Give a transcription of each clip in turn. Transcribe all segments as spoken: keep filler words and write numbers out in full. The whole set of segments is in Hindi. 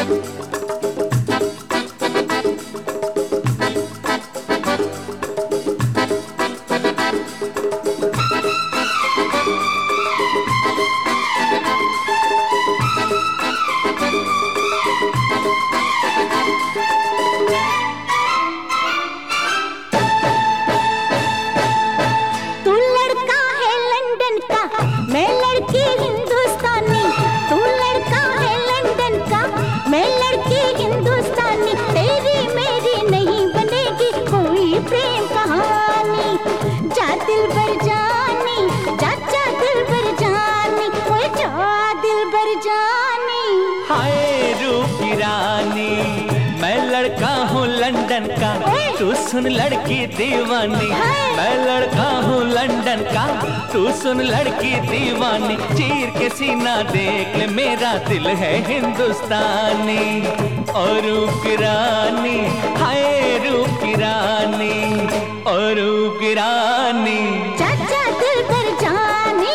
लंदन का तू सुन लड़की दीवानी, मैं लड़का हूँ लंदन का तू सुन लड़की दीवानी। चीर के सीना देख ले मेरा दिल है हिंदुस्तानी। और रूप की रानी, हाय रूप की रानी, और रूप की रानी चाचा दिल पर जानी।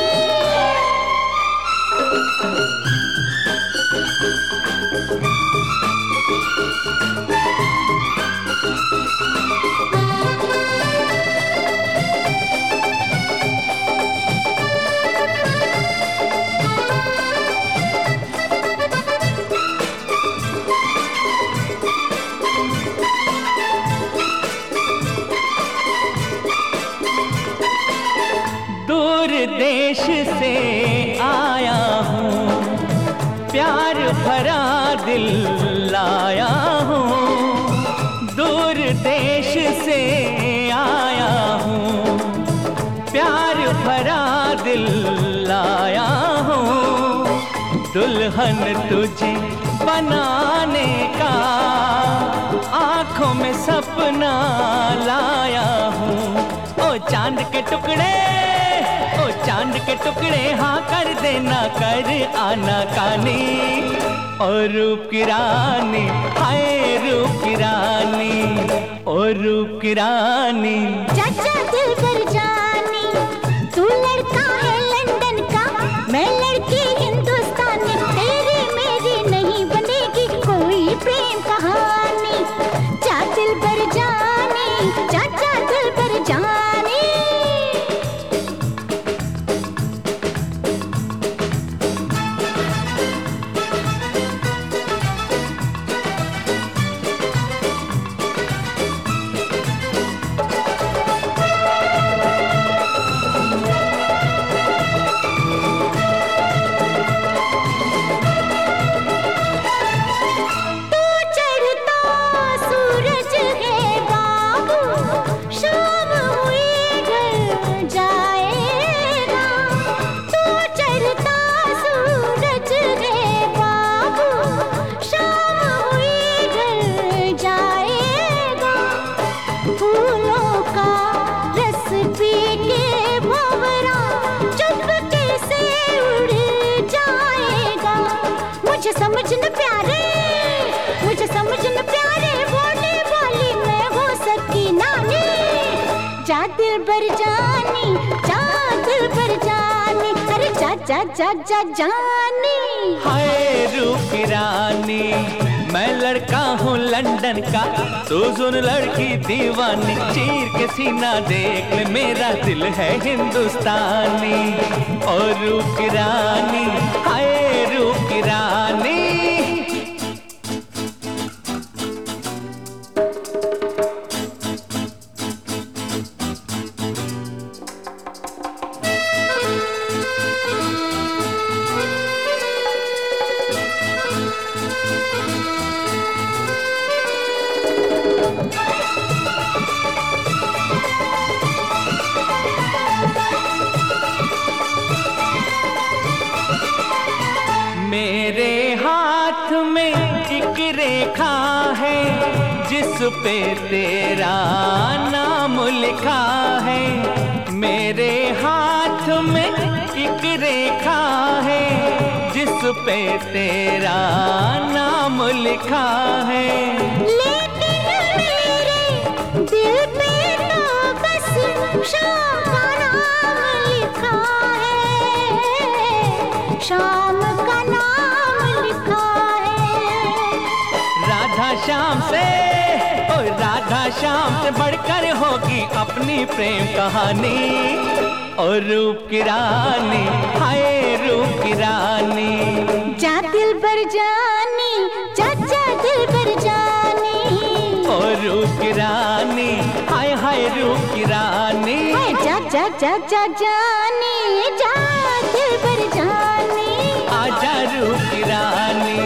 दूर देश से आया हूँ, प्यार भरा दिल लाया हूँ। दूर देश से आया हूँ, प्यार भरा दिल लाया हूँ। दुल्हन तुझे बनाने का आँखों में सपना लाया हूँ। ओ चांद के टुकड़े, ओ चांद के टुकड़े हाँ कर देना, कर आना कानी। और रूप की रानी, हाय रूप की रानी, और रूप की रानी चाचा दिल पर जानी। तू लड़का है लंदन का, मैं लड़की हिंदुस्तानी। तेरी मेरी नहीं बनेगी कोई प्रेम कहानी। चाचा दिल पर जानी, चाचा दिल पर जानी। मुझे समझ न प्यारे, मुझे समझ न प्यारे, बोले बोली मैं हो सकी नानी। जा दिल पर जानी, जा दिल पर जानी, अरे जा जा जा जा जानी। हाय रूप की रानी, मैं लड़का हूँ लंदन का तू सुन लड़की दीवानी। चीर के सीना देख ले मेरा दिल है हिंदुस्तानी। और रूप की रानी, हाय रूप की रानी। मेरे हाथ में एक रेखा है जिस पे तेरा नाम लिखा है। मेरे हाथ में एक रेखा है जिस पे तेरा नाम लिखा है। लेकिन मेरे दिल पे तो बस शाम का नाम लिखा है, शाम का नाम लिखा है। श्याम से, ओ राधा श्याम से बढ़कर होगी अपनी प्रेम कहानी। और रूप की रानी, हाय रूप की रानी, जा दिल बर जानी, जा जा दिल बर जानी। और रूप की रानी, हाय हाय रूप की रानी, जा जा जा जा जानी, जा दिल बर जानी, आजा रूप की रानी।